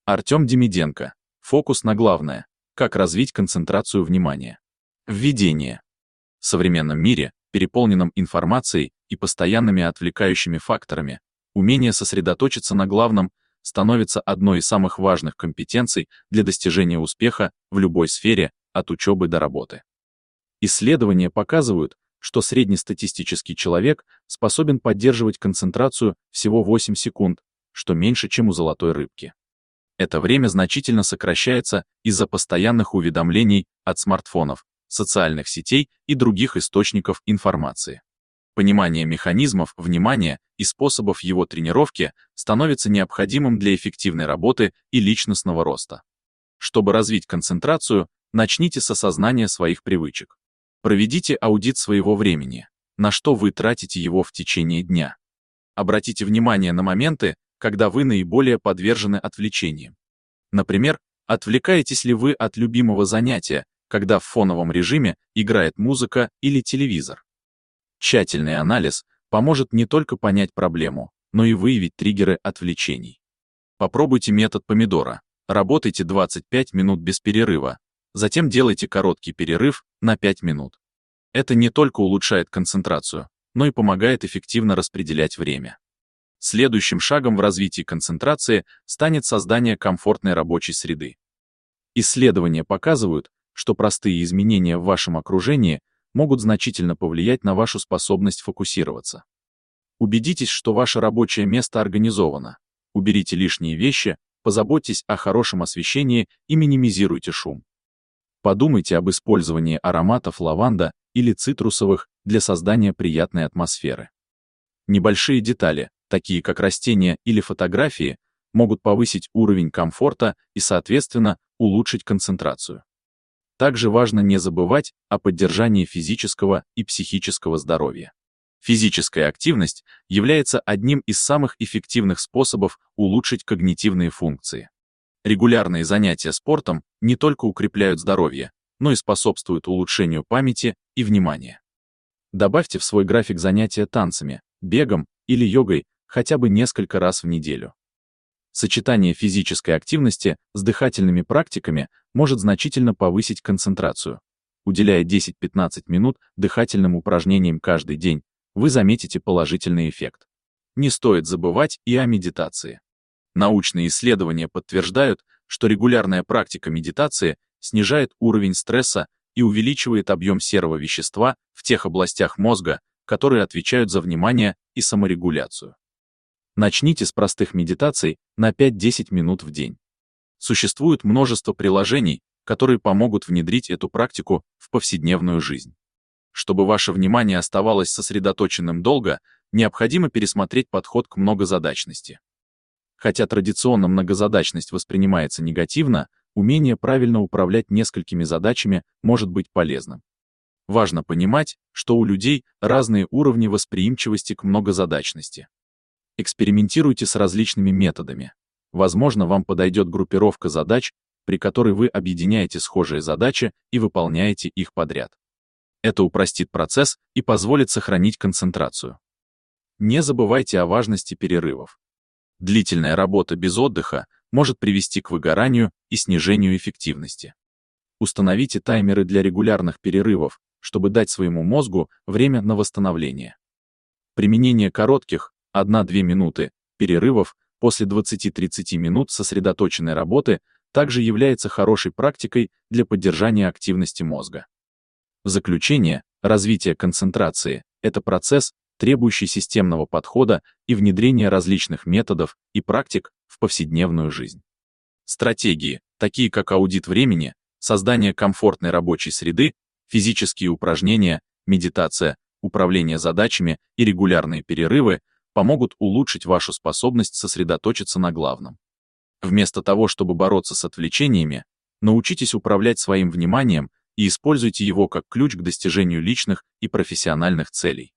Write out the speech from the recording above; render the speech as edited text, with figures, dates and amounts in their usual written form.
Артем Демиденко. Фокус на главное. Как развить концентрацию внимания. Введение. В современном мире, переполненном информацией и постоянными отвлекающими факторами, умение сосредоточиться на главном становится одной из самых важных компетенций для достижения успеха в любой сфере, от учебы до работы. Исследования показывают, что среднестатистический человек способен поддерживать концентрацию всего 8 секунд, что меньше, чем у золотой рыбки. Это время значительно сокращается из-за постоянных уведомлений от смартфонов, социальных сетей и других источников информации. Понимание механизмов внимания и способов его тренировки становится необходимым для эффективной работы и личностного роста. Чтобы развить концентрацию, начните с осознания своих привычек. Проведите аудит своего времени, на что вы тратите его в течение дня. Обратите внимание на моменты, когда вы наиболее подвержены отвлечениям. Например, отвлекаетесь ли вы от любимого занятия, когда в фоновом режиме играет музыка или телевизор? Тщательный анализ поможет не только понять проблему, но и выявить триггеры отвлечений. Попробуйте метод помидора. Работайте 25 минут без перерыва, затем делайте короткий перерыв на 5 минут. Это не только улучшает концентрацию, но и помогает эффективно распределять время. Следующим шагом в развитии концентрации станет создание комфортной рабочей среды. Исследования показывают, что простые изменения в вашем окружении могут значительно повлиять на вашу способность фокусироваться. Убедитесь, что ваше рабочее место организовано. Уберите лишние вещи, позаботьтесь о хорошем освещении и минимизируйте шум. Подумайте об использовании ароматов лаванда или цитрусовых для создания приятной атмосферы. Небольшие детали, такие как растения или фотографии, могут повысить уровень комфорта и, соответственно, улучшить концентрацию. Также важно не забывать о поддержании физического и психического здоровья. Физическая активность является одним из самых эффективных способов улучшить когнитивные функции. Регулярные занятия спортом не только укрепляют здоровье, но и способствуют улучшению памяти и внимания. Добавьте в свой график занятия танцами, бегом или йогой хотя бы несколько раз в неделю. Сочетание физической активности с дыхательными практиками может значительно повысить концентрацию. Уделяя 10-15 минут дыхательным упражнениям каждый день, вы заметите положительный эффект. Не стоит забывать и о медитации. Научные исследования подтверждают, что регулярная практика медитации снижает уровень стресса и увеличивает объем серого вещества в тех областях мозга, которые отвечают за внимание и саморегуляцию. Начните с простых медитаций на 5-10 минут в день. Существует множество приложений, которые помогут внедрить эту практику в повседневную жизнь. Чтобы ваше внимание оставалось сосредоточенным долго, необходимо пересмотреть подход к многозадачности. Хотя традиционно многозадачность воспринимается негативно, умение правильно управлять несколькими задачами может быть полезным. Важно понимать, что у людей разные уровни восприимчивости к многозадачности. Экспериментируйте с различными методами. Возможно, вам подойдет группировка задач, при которой вы объединяете схожие задачи и выполняете их подряд. Это упростит процесс и позволит сохранить концентрацию. Не забывайте о важности перерывов. Длительная работа без отдыха может привести к выгоранию и снижению эффективности. Установите таймеры для регулярных перерывов, чтобы дать своему мозгу время на восстановление. Применение коротких 1-2 минуты перерывов после 20-30 минут сосредоточенной работы также является хорошей практикой для поддержания активности мозга. В заключение, развитие концентрации – это процесс, требующий системного подхода и внедрения различных методов и практик в повседневную жизнь. Стратегии, такие как аудит времени, создание комфортной рабочей среды, физические упражнения, медитация, управление задачами и регулярные перерывы помогут улучшить вашу способность сосредоточиться на главном. Вместо того, чтобы бороться с отвлечениями, научитесь управлять своим вниманием и используйте его как ключ к достижению личных и профессиональных целей.